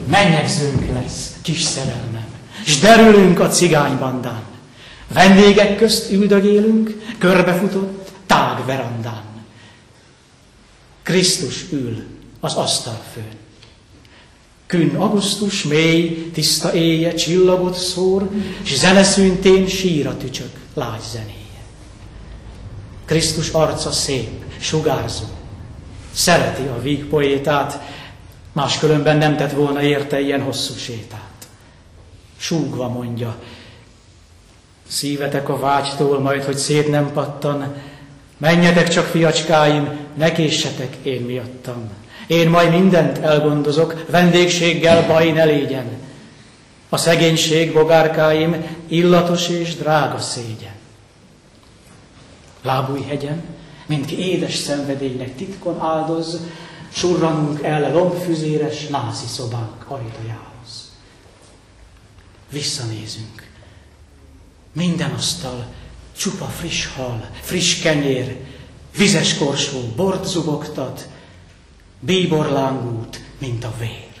menyegzőnk lesz, kis szerelmem, s derülünk a cigánybandán. Vendégek közt üldögélünk, körbefutott, tág verandán. Krisztus ül az asztalfőn. Künn augusztus, mély, tiszta éje csillagot szór, s zeneszűntén sír a tücsök lágy zenéje. Krisztus arca szép, sugárzó, szereti a víg poétát, máskülönben nem tett volna érte ilyen hosszú sétát. Súgva mondja, szívetek a vágytól, majd hogy szét nem pattan, menjetek csak, fiacskáim, ne késsetek én miattam. Én majd mindent elgondozok, vendégséggel baj ne légyen. A szegénység, bogárkáim, illatos és drága szégyen. Lábújhegyen, mindki édes szenvedélynek titkon áldoz, surranunk el lombfüzéres nászi szobánk ajtajához. Visszanézünk. Minden asztal csupa friss hal, friss kenyér, vizes korsó bort zubogtat, bíborlángút, mint a vér.